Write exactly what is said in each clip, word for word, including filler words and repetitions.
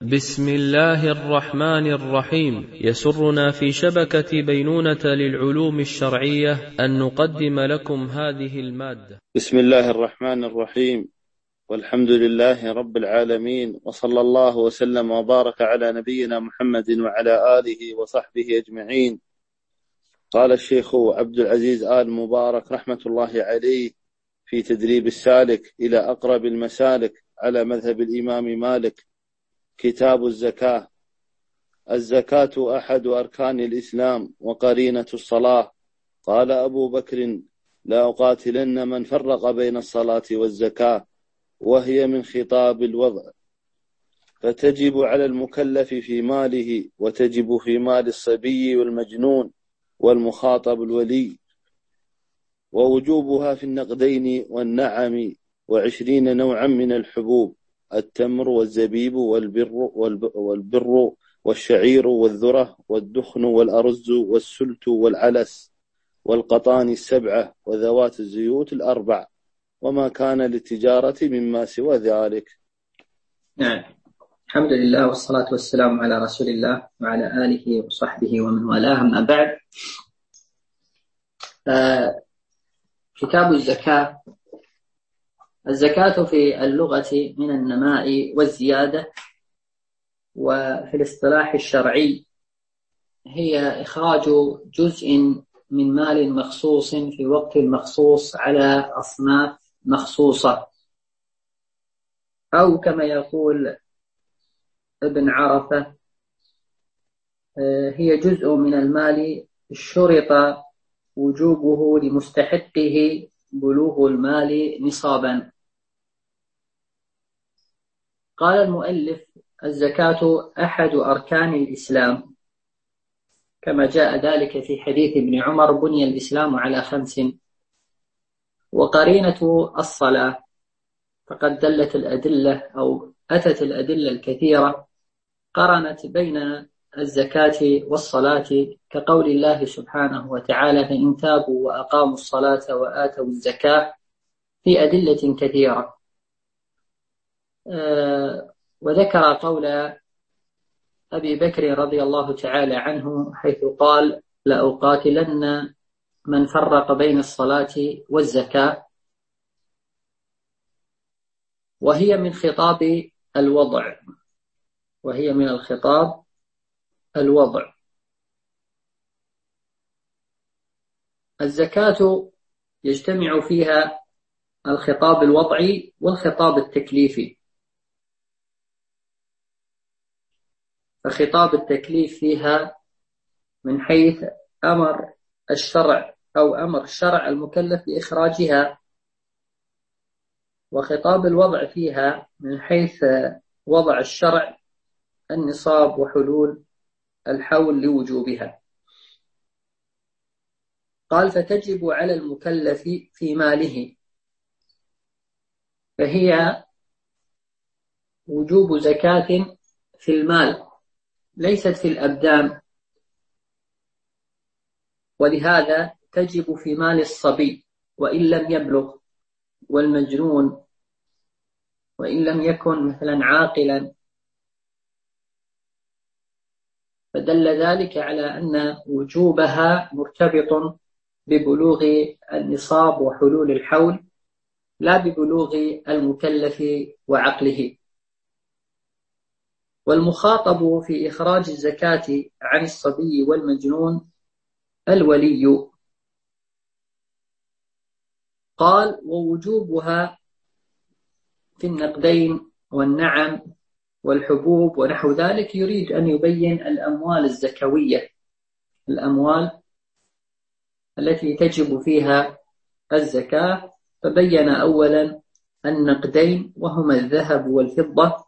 بسم الله الرحمن الرحيم. يسرنا في شبكة بينونة للعلوم الشرعية أن نقدم لكم هذه المادة. بسم الله الرحمن الرحيم، والحمد لله رب العالمين، وصلى الله وسلم وبارك على نبينا محمد وعلى آله وصحبه أجمعين. قال الشيخ عبد العزيز آل مبارك رحمة الله عليه في تدريب السالك إلى أقرب المسالك على مذهب الإمام مالك: كتاب الزكاة. الزكاة أحد أركان الإسلام وقرينة الصلاة. قال أبو بكر: لا أقاتلن من فرق بين الصلاة والزكاة، وهي من خطاب الوضع، فتجب على المكلف في ماله، وتجب في مال الصبي والمجنون والمخاطب الولي، ووجوبها في النقدين والنعم وعشرين نوعا من الحبوب: التمر والزبيب والبر, والبر والشعير والذرة والدخن والأرز والسلت والعلس والقطان السبعة وذوات الزيوت الأربع، وما كان للتجارة مما سوى ذلك. نعم، الحمد لله والصلاة والسلام على رسول الله وعلى آله وصحبه ومن والاه، أما بعد. كتاب الزكاة. الزكاة في اللغة من النماء والزيادة، وفي الاصطلاح الشرعي هي إخراج جزء من مال مخصوص في وقت مخصوص على أصناف مخصوصة، أو كما يقول ابن عرفة: هي جزء من المال شرط وجوبه لمستحقه بلوغ المال نصابا. قال المؤلف: الزكاة أحد أركان الإسلام، كما جاء ذلك في حديث ابن عمر: بني الإسلام على خمس. وقرينة الصلاة، فقد دلت الأدلة أو أتت الأدلة الكثيرة قرنت بين الزكاة والصلاة، كقول الله سبحانه وتعالى: فإن تابوا وأقاموا الصلاة وآتوا الزكاة، في أدلة كثيرة. أه وذكر قول أبي بكر رضي الله تعالى عنه حيث قال: لأقاتلن من فرق بين الصلاة والزكاة، وهي من خطاب الوضع وهي من الخطاب الوضع. الزكاة يجتمع فيها الخطاب الوضعي والخطاب التكليفي. فخطاب التكليف فيها من حيث أمر الشرع أو أمر الشرع المكلف بإخراجها، وخطاب الوضع فيها من حيث وضع الشرع النصاب وحلول الحول لوجوبها. قال: فتجب على المكلف في ماله، فهي وجوب زكاة في المال ليست في الأبدان، ولهذا تجب في مال الصبي وإن لم يبلغ، والمجنون وإن لم يكن مثلا عاقلا. فدل ذلك على أن وجوبها مرتبط ببلوغ النصاب وحلول الحول، لا ببلوغ المكلف وعقله. والمخاطب في إخراج الزكاة عن الصبي والمجنون الولي. قال: ووجوبها في النقدين والنعم والحبوب ونحو ذلك. يريد أن يبين الأموال الزكوية، الأموال التي تجب فيها الزكاة. فبين أولا النقدين، وهما الذهب والفضة،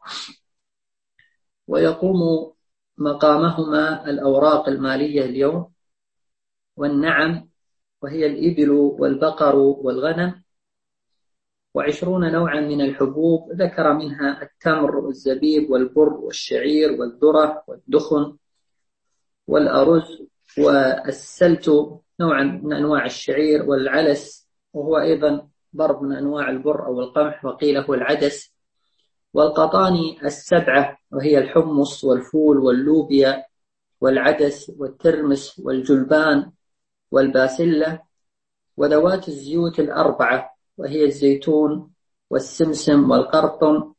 ويقوم مقامهما الأوراق المالية اليوم. والنعم، وهي الإبل والبقر والغنم. وعشرون نوعا من الحبوب، ذكر منها التمر والزبيب والبر والشعير والذرة والدخن والأرز والسلت، نوعا من أنواع الشعير، والعلس، وهو أيضا ضرب من أنواع البر أو القمح، وقيل هو العدس. والقطاني السبعة وهي الحمص والفول واللوبيا والعدس والترمس والجلبان والباسلة، وذوات الزيوت الأربعة وهي الزيتون والسمسم والقرطم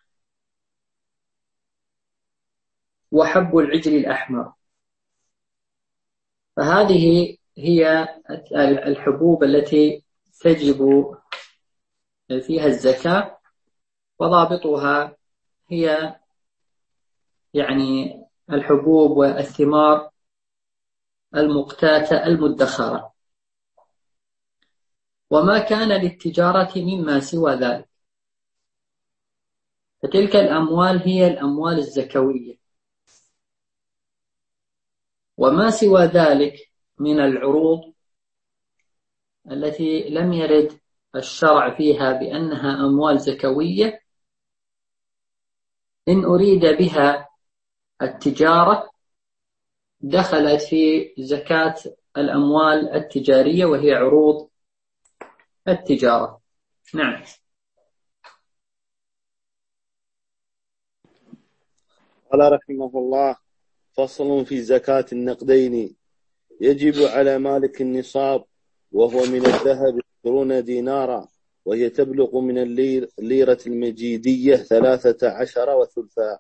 وحب العجل الأحمر. فهذه هي الحبوب التي تجب فيها الزكاة، وضابطها هي يعني الحبوب والثمار المقتاتة المدخرة، وما كان للتجارة مما سوى ذلك، فتلك الأموال هي الأموال الزكوية. وما سوى ذلك من العروض التي لم يرد الشرع فيها بأنها أموال زكوية، إن أريد بها التجارة دخلت في زكاة الأموال التجارية وهي عروض التجارة. نعم. قال رحمه الله: فصل في زكاة النقدين. يجب على مالك النصاب وهو من الذهب عشرون دينارا، وهي تبلغ من الليرة المجيدية ثلاثة عشر وثلثا،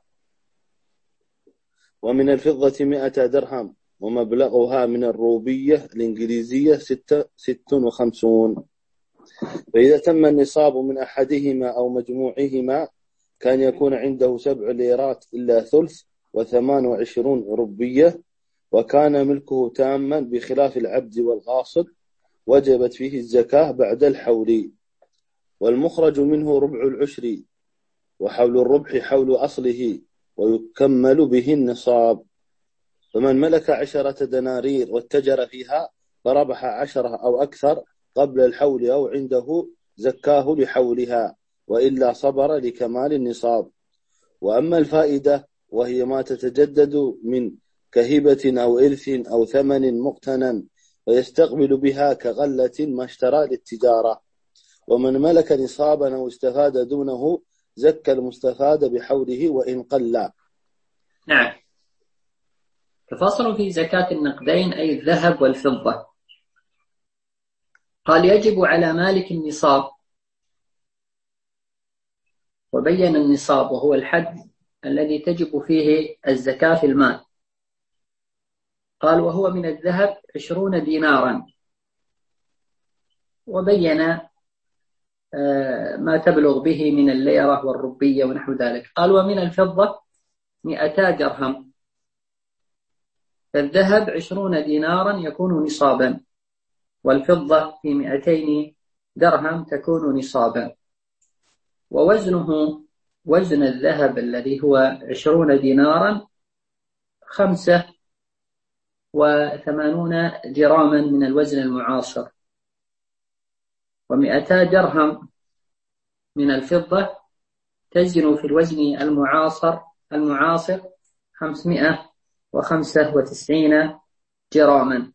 ومن الفضة مئة درهم، ومبلغها من الروبية الإنجليزية ستة ست وخمسون. فإذا تم النصاب من أحدهما أو مجموعهما كان يكون عنده سبع ليرات إلا ثلث وثمان وعشرون روبية، وكان ملكه تاما بخلاف العبد والغاصب، وجبت فيه الزكاة بعد الحول. والمخرج منه ربع العشر، وحول الربح حول أصله، ويكمل به النصاب. فمن ملك عشرة دنانير واتجر فيها فربح عشرة أو أكثر قبل الحول أو عنده زكاه لحولها، وإلا صبر لكمال النصاب. وأما الفائدة وهي ما تتجدد من كهبة أو إرث أو ثمن مقتنى ويستقبل بها كغلة ما اشترى للتجارة. ومن ملك نصابا أو استفاد دونه زكى المستفاد بحوله وإن قل. نعم. فصل في زكاة النقدين أي الذهب والفضة. قال: يجب على مالك النصاب، وبين النصاب وهو الحد الذي تجب فيه الزكاة في المال. قال: وهو من الذهب عشرون دينارا، وبين ما تبلغ به من الليرة والربية ونحو ذلك. قال: ومن الفضة مئتا درهم. فالذهب عشرون دينارا يكون نصابا، والفضة في مئتين درهم تكون نصابا. ووزنه وزن الذهب الذي هو عشرون دينارا خمسة وثمانون جراما من الوزن المعاصر، ومئتا درهم من الفضة تزن في الوزن المعاصر المعاصر خمسمائة وخمسة وتسعين جراما.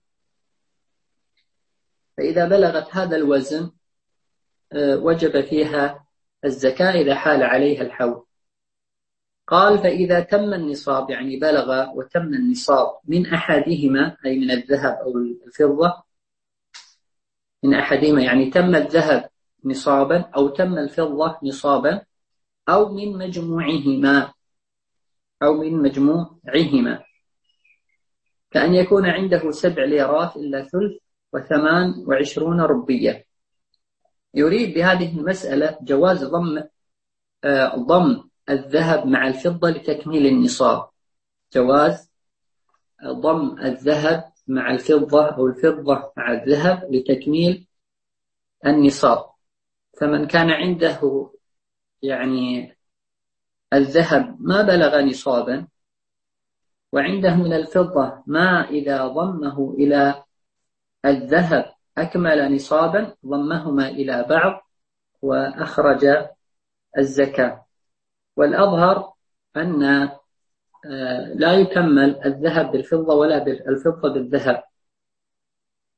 فإذا بلغت هذا الوزن وجب فيها الزكاة إذا حال عليها الحول. قال: فإذا تم النصاب، يعني بلغ وتم النصاب من أحدهما، أي من الذهب أو الفضة، من أحدهما يعني تم الذهب نصابا أو تم الفضة نصابا، أو من مجموعهما أو من مجموعهما، كأن يكون عنده سبع ليرات إلا ثلث وثمان وعشرون ربية. يريد بهذه المسألة جواز ضم آه ضم الذهب مع الفضة لتكميل النصاب، جواز ضم الذهب مع الفضة أو الفضة مع الذهب لتكميل النصاب. فمن كان عنده يعني الذهب ما بلغ نصابا، وعنده من الفضة ما إذا ضمه إلى الذهب أكمل نصابا، ضمهما إلى بعض وأخرج الزكاة. والأظهر أن لا يكمل الذهب بالفضة ولا الفضة بالذهب،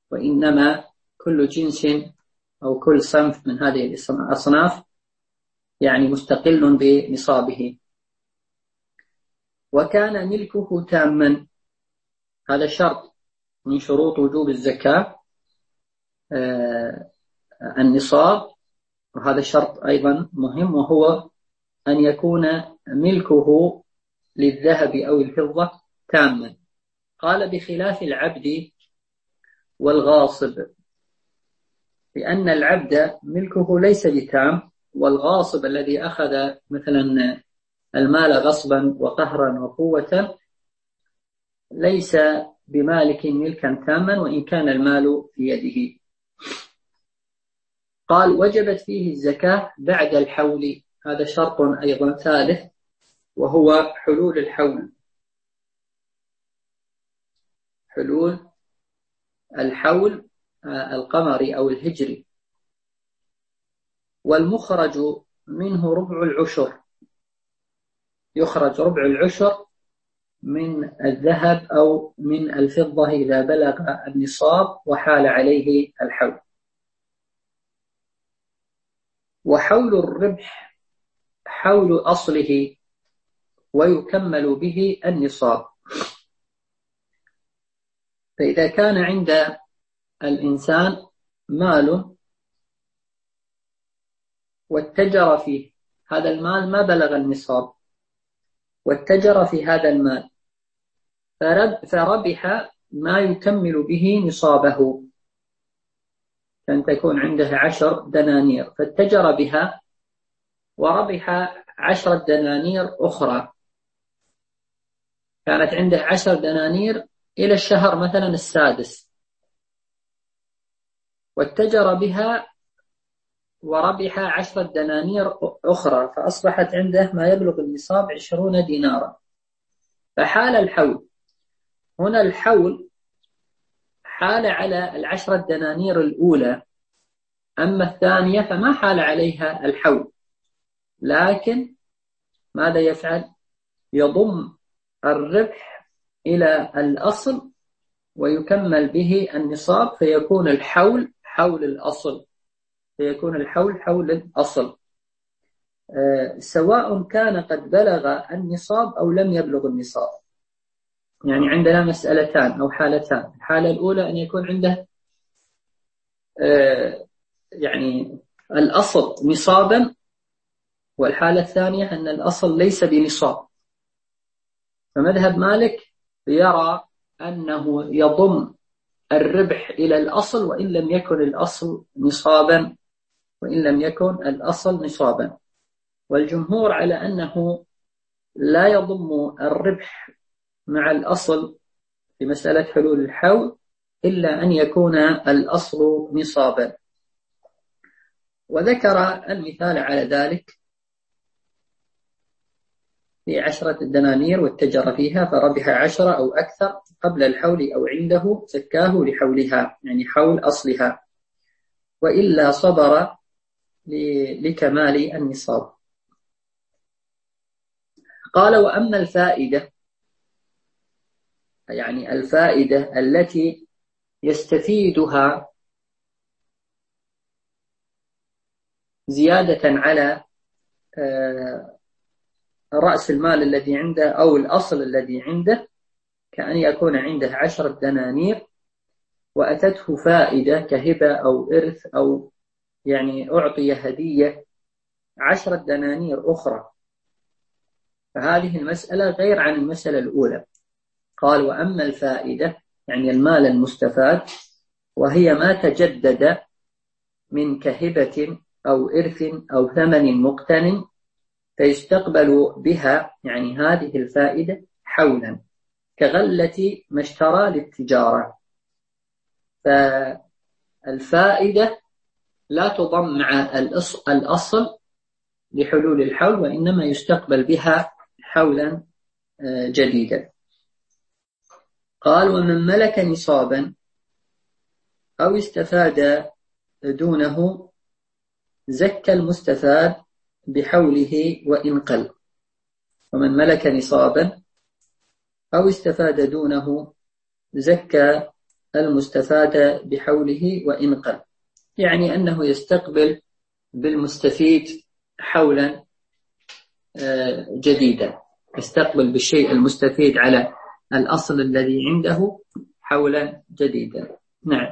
وإنما كل جنس أو كل صنف من هذه الأصناف يعني مستقل بنصابه. وكان ملكه تاما، هذا شرط من شروط وجوب الزكاة، آه النصاب، وهذا شرط أيضا مهم، وهو أن يكون ملكه للذهب أو الفضة تاما. قال بخلاف العبد والغاصب، لأن العبد ملكه ليس بتام، والغاصب الذي أخذ مثلا المال غصبا وقهرا وقوة ليس بمالك ملكا تاما وإن كان المال في يده. قال وجبت فيه الزكاة بعد الحول، هذا شرط أيضا ثالث، وهو حلول الحول، حلول الحول القمري أو الهجري. والمخرج منه ربع العشر، يخرج ربع العشر من الذهب أو من الفضة إذا بلغ النصاب وحال عليه الحول. وحول الربح حول أصله ويكمل به النصاب. فإذا كان عند الإنسان مال واتجر فيه، هذا المال ما بلغ النصاب واتجر في هذا المال فربح ما يكمل به نصابه، كان تكون عنده عشر دنانير فاتجر بها وربح عشر دنانير أخرى، كانت عنده عشر دنانير إلى الشهر مثلا السادس، واتجر بها وربح عشر دنانير أخرى، فأصبحت عنده ما يبلغ النصاب عشرون دينارا، فحال الحول. هنا الحول حال على العشر الدنانير الأولى، أما الثانية فما حال عليها الحول، لكن ماذا يفعل؟ يضم الربح إلى الأصل ويكمل به النصاب، فيكون الحول حول الأصل، فيكون الحول حول الأصل، أه سواء كان قد بلغ النصاب أو لم يبلغ النصاب. يعني عندنا مسألتان أو حالتان، الحالة الأولى أن يكون عنده أه يعني الأصل نصابا، والحالة الثانية أن الأصل ليس بنصاب. فمذهب مالك يرى أنه يضم الربح إلى الأصل وإن لم يكن الأصل نصابا، وإن لم يكن الأصل نصابا. والجمهور على أنه لا يضم الربح مع الأصل في مسألة حلول الحول إلا أن يكون الأصل نصابا. وذكر المثال على ذلك في عشرة دنانير واتجر فيها فربح عشرة أو أكثر قبل الحول أو عنده زكاه لحولها، يعني حول أصلها، وإلا صبر لكمال النصاب. قال وأما الفائدة، يعني الفائدة التي يستفيدها زيادة على رأس المال الذي عنده أو الأصل الذي عنده، كأن يكون عنده عشرة دنانير وأتته فائدة كهبة أو إرث أو يعني أعطي هدية عشرة دنانير أخرى، فهذه المسألة غير عن المسألة الأولى. قال وأما الفائدة يعني المال المستفاد، وهي ما تجدد من كهبة أو إرث أو ثمن مقتن، فيستقبل بها يعني هذه الفائدة حولا كغلة ما اشترى للتجارة. فالفائدة لا تضم مع الأصل لحلول الحول، وإنما يستقبل بها حولا جديدا. قال ومن ملك نصابا أو استفاد دونه زكى المستفاد بحوله وإن قل. ومن ملك نصابا أو استفاد دونه زكى المستفاد بحوله وإن قل، يعني أنه يستقبل بالمستفيد حولا جديدا، يستقبل بالشيء المستفيد على الأصل الذي عنده حولا جديدا. نعم.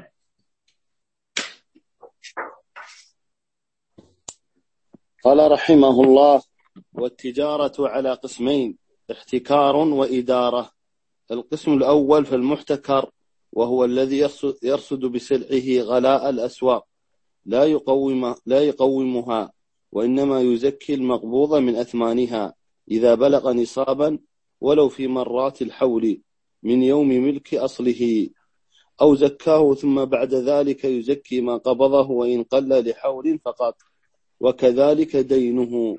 قال رحمه الله: والتجارة على قسمين: احتكار وإدارة. القسم الأول فالمحتكر، وهو الذي يرصد بسلعه غلاء الأسواق، لا يقوم لا يقومها، وإنما يزكي المقبوض من أثمانها إذا بلغ نصابا، ولو في مرات الحول من يوم ملك أصله، أو زكاه ثم بعد ذلك يزكي ما قبضه وإن قل لحول فقط، وكذلك دينه.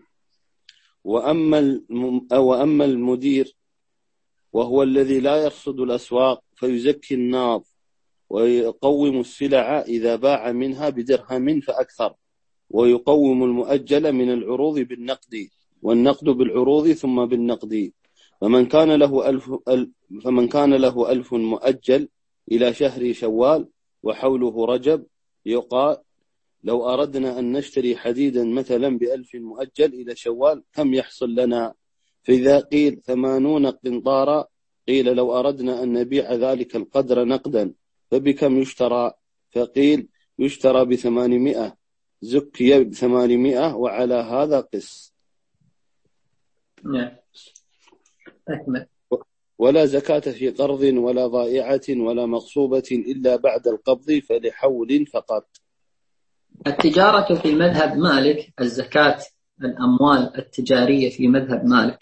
وأما وأما المدير وهو الذي لا يرصد الأسواق فيزكي الناض ويقوم السلع إذا باع منها بدرهم فأكثر، ويقوم المؤجل من العروض بالنقد، والنقد بالعروض ثم بالنقد. فمن كان له ألف فمن كان له ألف مؤجل إلى شهر شوال وحوله رجب، يقال: لو أردنا أن نشتري حديدا مثلا بألف مؤجل إلى شوال كم يحصل لنا؟ فإذا قيل ثمانون قنطارا، قيل: لو أردنا أن نبيع ذلك القدر نقدا فبكم يشترى؟ فقيل: يشترى بثمانمائة، زكي بثمانمائة، وعلى هذا قس. نعم. أكمل. ولا زكاة في قرض ولا ضائعة ولا مغصوبة إلا بعد القبض، فلحول فقط. التجارة في مذهب مالك، الزكاة الأموال التجارية في مذهب مالك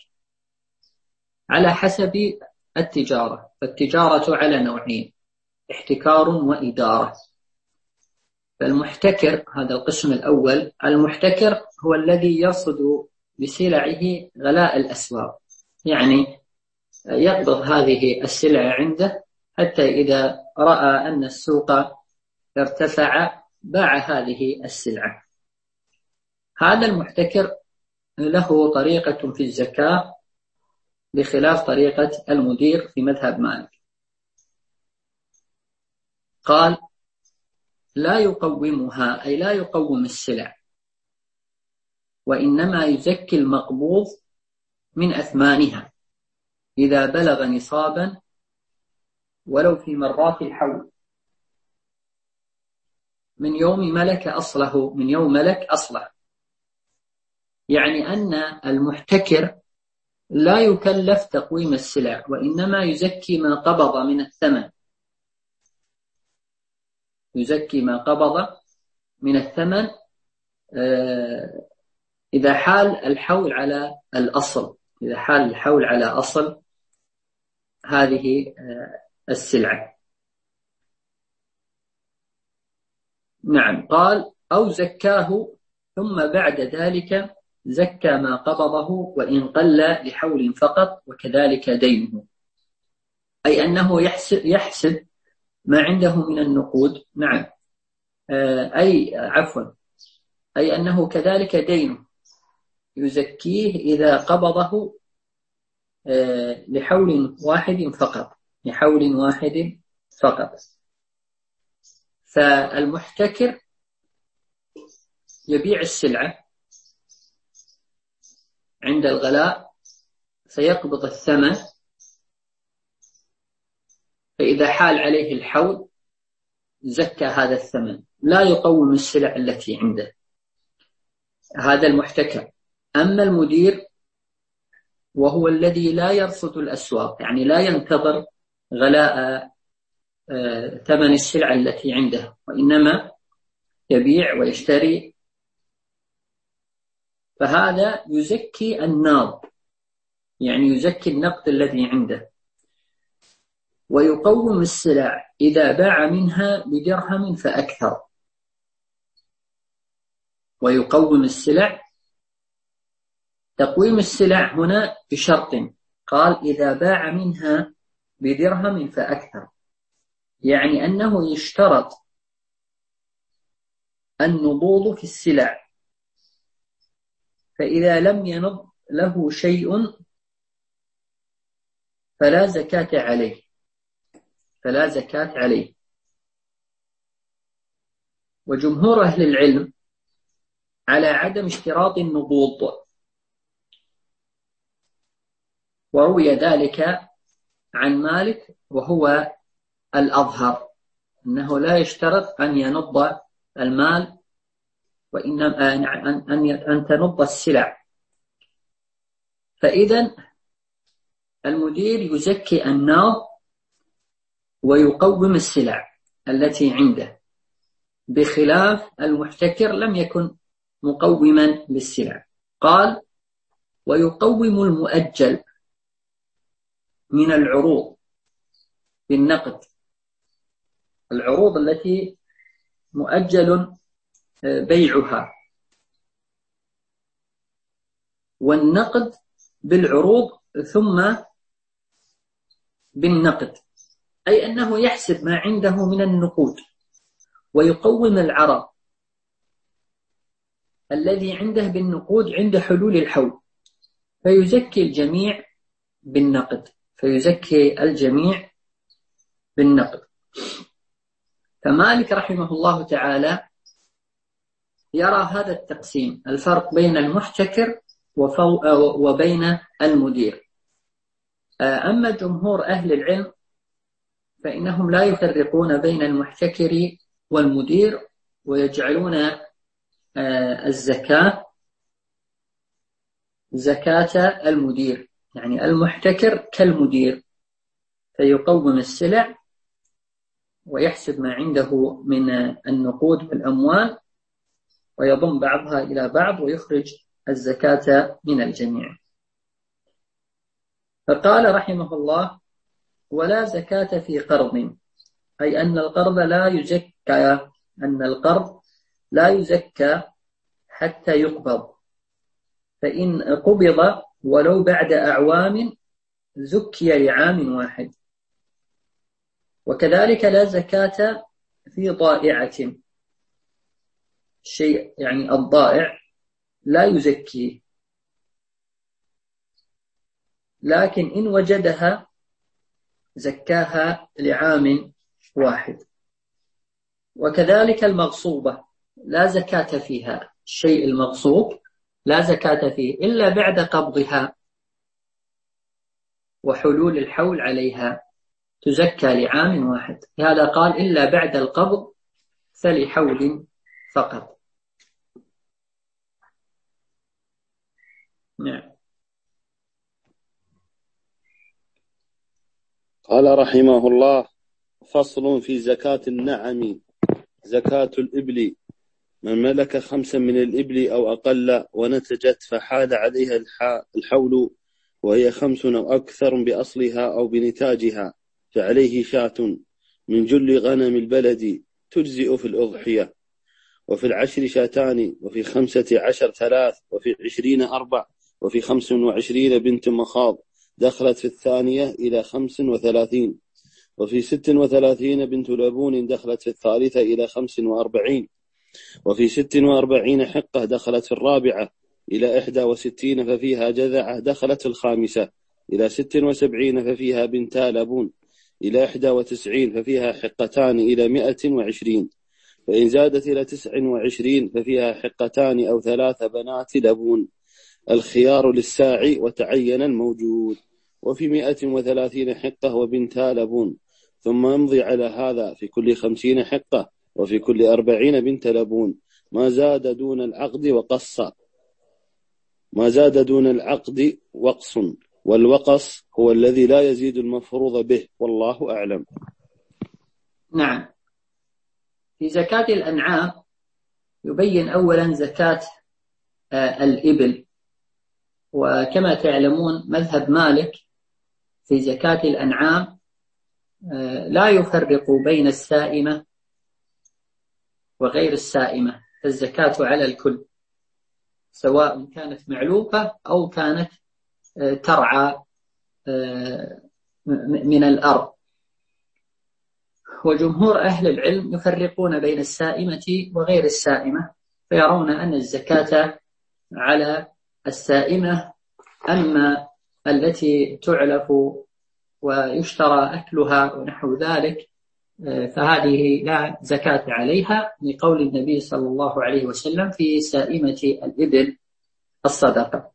على حسب التجارة. فالتجارة على نوعين: احتكار وإدارة. فالمحتكر، هذا القسم الأول، المحتكر هو الذي يرصد بسلعه غلاء الأسواق، يعني يقبض هذه السلع عنده حتى إذا رأى أن السوق ارتفع باع هذه السلعة. هذا المحتكر له طريقة في الزكاة بخلاف طريقة المدير في مذهب مالك. قال: لا يقومها، أي لا يقوم السلع، وإنما يزكي المقبوض من أثمانها إذا بلغ نصابا ولو في مرات الحول من يوم ملك أصله من يوم ملك أصله يعني أن المحتكر لا يكلف تقويم السلع، وإنما يزكي ما قبض من الثمن يزكي ما قبض من الثمن إذا حال الحول على الأصل إذا حال الحول على أصل هذه السلعة. نعم. قال: أو زكاه ثم بعد ذلك زكى ما قبضه وإن قل لحول فقط، وكذلك دينه، أي أنه يحسب, يحسب ما عنده من النقود. نعم. أي عفوا أي أنه كذلك دينه يزكيه إذا قبضه لحول واحد فقط لحول واحد فقط. فالمحتكر يبيع السلعة عند الغلاء فيقبض الثمن، فإذا حال عليه الحول زكى هذا الثمن، لا يقوم السلع التي عنده. هذا المحتكر. أما المدير وهو الذي لا يرصد الأسواق، يعني لا ينتظر غلاء ثمن السلع التي عنده، وإنما يبيع ويشتري، فهذا يزكي الناض، يعني يزكي النقد الذي عنده، ويقوم السلع إذا باع منها بدرهم فأكثر. ويقوم السلع، تقويم السلع هنا بشرط، قال: إذا باع منها بدرهم فأكثر، يعني أنه يشترط النضوض في السلع، فإذا لم ينض له شيء فلا زكاة عليه فلا زكاة عليه. وجمهور أهل العلم على عدم اشتراط النقوض، وروي ذلك عن مالك وهو الأظهر أنه لا يشترط أن ينض المال، وإنما أن أن تنض السلع. فإذا المدير يزكي الناض ويقوم السلع التي عنده، بخلاف المحتكر لم يكن مقوما للسلع. قال: ويقوم المؤجل من العروض بالنقد، العروض التي مؤجل بيعها، والنقد بالعروض ثم بالنقد، أي أنه يحسب ما عنده من النقود ويقوم العرض الذي عنده بالنقود عند حلول الحول، فيزكي الجميع بالنقد فيزكي الجميع بالنقد. فمالك رحمه الله تعالى يرى هذا التقسيم، الفرق بين المحتكر وبين المدير. أما جمهور أهل العلم فإنهم لا يفرقون بين المحتكر والمدير، ويجعلون الزكاة زكاة المدير، يعني المحتكر كالمدير، فيقوم السلع ويحسب ما عنده من النقود والأموال ويضم بعضها إلى بعض ويخرج الزكاة من الجميع. فقال رحمه الله: ولا زكاة في قرض، أي أن القرض لا يزكى أن القرض لا يزكى حتى يقبض، فإن قبض ولو بعد أعوام زكي لعام واحد. وكذلك لا زكاة في ضائعة، الشيء يعني الضائع لا يزكيه، لكن إن وجدها زكاها لعام واحد. وكذلك المغصوبة لا زكاة فيها، الشيء المغصوب لا زكاة فيه إلا بعد قبضها وحلول الحول عليها، تزكى لعام واحد. هذا قال إلا بعد القبض فلحول فقط. نعم. قال رحمه الله: فصل في زكاة النعم. زكاة الإبل: من ملك خمسا من الإبل أو أقل ونتجت فحال عليها الحول وهي خمس أو أكثر بأصلها أو بنتاجها، فعليه شاة من جل غنم البلد تجزئ في الأضحية، وفي العشر شاتان، وفي خمسة عشر ثلاث، وفي عشرين أربع، وفي خمس وعشرين بنت مخاض دخلت في الثانية إلى خمس وثلاثين، وفي ست وثلاثين بنت لبون دخلت في الثالثة إلى خمس وأربعين، وفي ست وأربعين حقة دخلت في الرابعة إلى إحدى وستين ففيها جذعة دخلت في الخامسة إلى ست وسبعين ففيها بنتا لبون إلى إحدى وتسعين ففيها حقتان إلى مئة وعشرين، فإن زادت إلى تسع وعشرين ففيها حقتان أو ثلاث بنات لبون. الخيار للساعي وتعين الموجود. وفي مئة وثلاثين حقة وبنتا لبون، ثم يمضي على هذا في كل خمسين حقة وفي كل أربعين بنت لبون، ما زاد دون العقد وقص ما زاد دون العقد وقص، والوقص هو الذي لا يزيد المفروض به، والله أعلم. نعم. في زكاة الأنعام يبين أولا زكاة الإبل، وكما تعلمون مذهب مالك في زكاة الأنعام لا يفرق بين السائمة وغير السائمة، فالزكاة على الكل سواء كانت معلوفة أو كانت ترعى من الأرض. وجمهور أهل العلم يفرقون بين السائمة وغير السائمة، فيرون أن الزكاة على السائمة، أما التي تعلف ويشترى أكلها ونحو ذلك فهذه لا زكاة عليها، لقول النبي صلى الله عليه وسلم في سائمة الإبل الصدقة.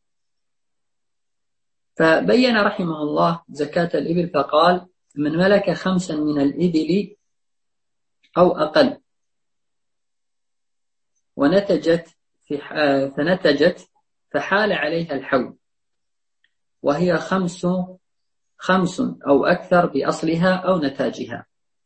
فبين رحمه الله زكاة الإبل فقال: من ملك خمسا من الإبل أو أقل ونتجت في فنتجت فحال عليها الحول، وهي خمس خمس أو أكثر بأصلها أو نتاجها.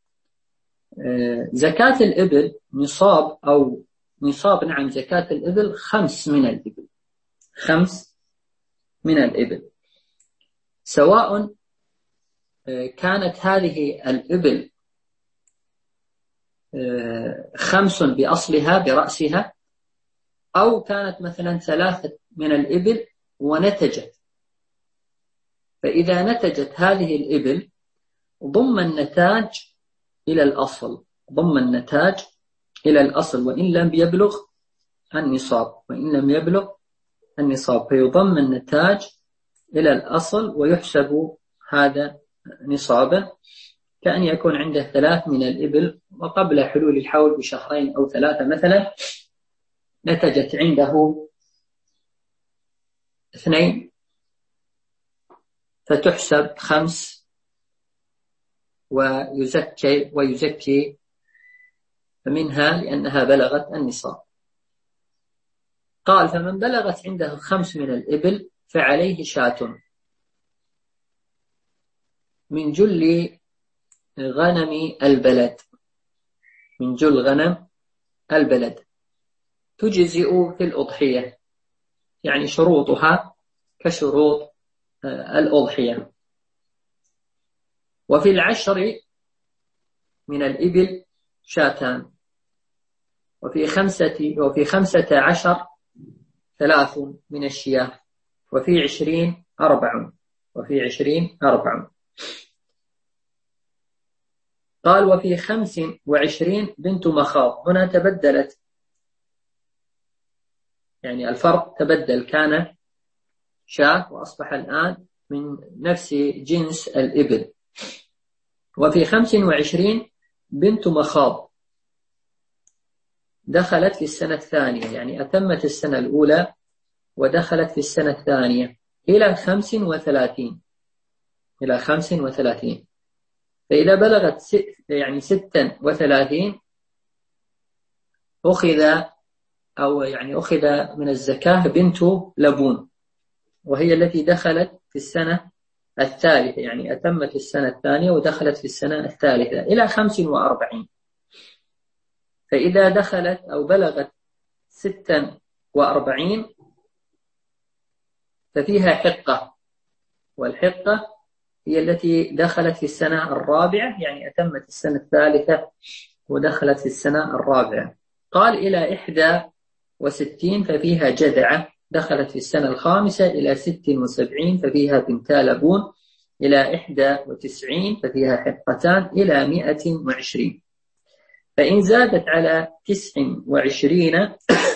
زكاة الإبل نصاب أو نصاب نعم زكاة الإبل خمس من الإبل خمس من الإبل، سواء كانت هذه الإبل خمس بأصلها برأسها، أو كانت مثلا ثلاثة من الإبل ونتجت. فإذا نتجت هذه الإبل ضم النتاج إلى الأصل ضم النتاج إلى الأصل وإن لم يبلغ النصاب وإن لم يبلغ النصاب فيضم النتاج إلى الأصل ويحسب هذا نصابا، كأن يكون عنده ثلاث من الإبل وقبل حلول الحول بشهرين أو ثلاثة مثلا نتجت عنده اثنين، فتحسب خمس ويزكي ويزكي منها لأنها بلغت النصاب. قال: فمن بلغت عنده خمس من الإبل فعليه شاة من جل غنم البلد من جل غنم البلد تجزئ في الأضحية، يعني شروطها كشروط الأضحية. وفي العشر من الإبل شاتان، وفي خمسة وفي خمسة عشر ثلاث من الشياه، وفي عشرين أربع وفي عشرين أربع. قال: وفي خمس وعشرين بنت مخاض. هنا تبدلت، يعني الفرق تبدل، كان شاة وأصبح الآن من نفس جنس الإبل. وفي خمس وعشرين بنت مخاض دخلت في السنة الثانية، يعني أتمت السنة الأولى ودخلت في السنة الثانية إلى خمس وثلاثين إلى خمس وثلاثين فإذا بلغت ست يعني ستا وثلاثين أخذ أو يعني أخذ من الزكاة بنت لبون، وهي التي دخلت في السنة الثالثة، يعني أتمت السنة الثانية ودخلت في السنة الثالثة إلى خمس وأربعين. فإذا دخلت أو بلغت ستا وأربعين ففيها حقة، والحقة هي التي دخلت في السنة الرابعة، يعني أتمت السنة الثالثة ودخلت في السنة الرابعة. قال: إلى إحدى وستين ففيها جذعة دخلت في السنة الخامسة، إلى ست وسبعين ففيها بنتا لبون، إلى إحدى وتسعين ففيها حقتان، إلى مئة وعشرين. فإن زادت على تسع وعشرين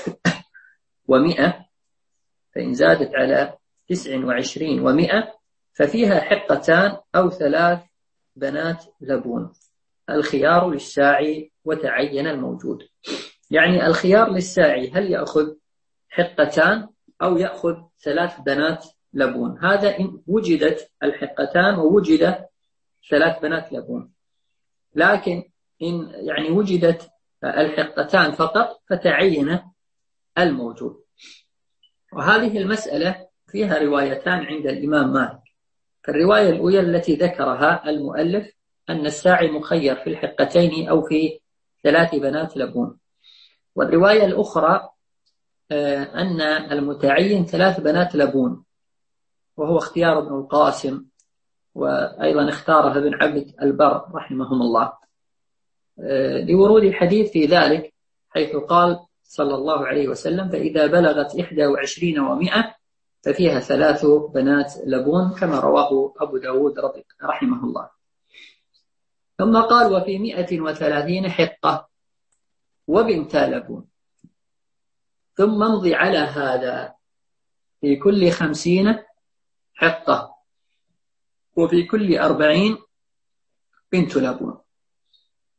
ومئة فإن زادت على تسع وعشرين ومئة ففيها حقتان أو ثلاث بنات لبون. الخيار للساعي وتعين الموجود، يعني الخيار للساعي هل يأخذ حقتان أو يأخذ ثلاث بنات لبون. هذا إن وجدت الحقتان ووجد ثلاث بنات لبون، لكن إن يعني وجدت الحقتان فقط فتعين الموجود. وهذه المسألة فيها روايتان عند الإمام مالك. فالرواية الأولى التي ذكرها المؤلف أن الساعي مخير في الحقتين أو في ثلاث بنات لبون، والرواية الأخرى أن المتعين ثلاث بنات لبون، وهو اختيار ابن القاسم، وأيضا اختارها ابن عبد البر رحمهم الله، لورود الحديث في ذلك، حيث قال صلى الله عليه وسلم: فإذا بلغت إحدى وعشرين ومئة ففيها ثلاث بنات لبون، كما رواه أبو داود رحمه الله. ثم قال: وفي مئة وثلاثين حقة وبنتا لبون. ثم امضي على هذا: في كل خمسين حقة، وفي كل أربعين بنت لبون.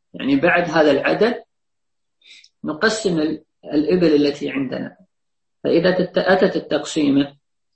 يعني بعد هذا العدد نقسم الإبل التي عندنا. فإذا أتت التقسيمة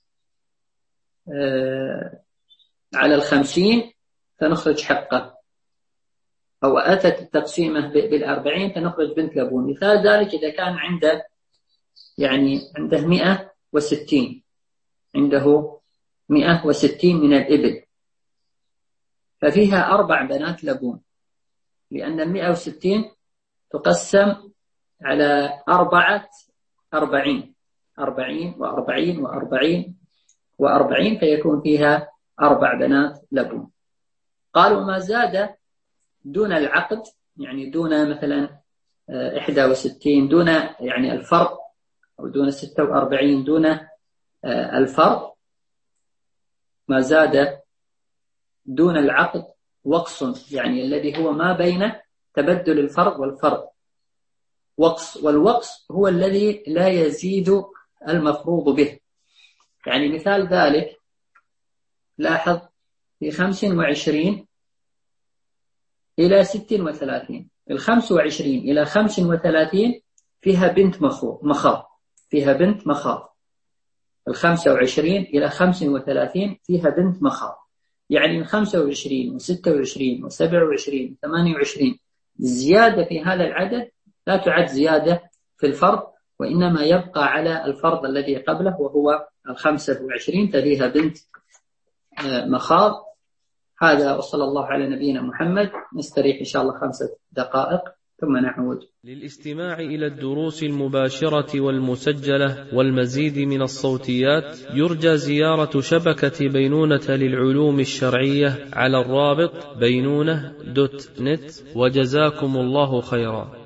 على الخمسين فنخرج حقه، أو أتت التقسيمة بالأربعين فنخرج بنت لبون. مثال ذلك إذا كان عنده يعني عنده مئة وستين، عنده مئة وستين من الإبل، ففيها أربع بنات لبون، لأن المئة وستين تقسم على أربعة أربعين، أربعين وأربعين وأربعين وأربعين، فيكون فيها أربع بنات لبون. قالوا ما زاد دون العقد، يعني دون مثلا إحدى وستين، دون يعني الفرق، أو دون ستة وأربعين، دون الفرق، ما زاد دون العقد وقص، يعني الذي هو ما بين تبدل الفرق والفرق وقص، والوقص هو الذي لا يزيد المفروض به. يعني مثال ذلك لاحظ في خمس وعشرين إلى ست وثلاثين، الخمس وعشرين إلى خمس وثلاثين فيها بنت مخاض، فيها بنت مخاض. الخمسة وعشرين إلى خمس وثلاثين فيها بنت مخاض، يعني من خمسة وعشرين وستة وعشرين وسبعة وعشرين وثمانية وعشرين زيادة في هذا العدد لا تعد زيادة في الفرض، وإنما يبقى على الفرض الذي قبله وهو الخمسة وعشرين، ففيها بنت مخاض. هذا، وصلى الله على نبينا محمد. نستريح إن شاء الله خمسة دقائق ثم نعود. للاستماع إلى الدروس المباشرة والمسجلة والمزيد من الصوتيات يرجى زيارة شبكة بينونة للعلوم الشرعية على الرابط بينونة دوت نت، وجزاكم الله خيرا.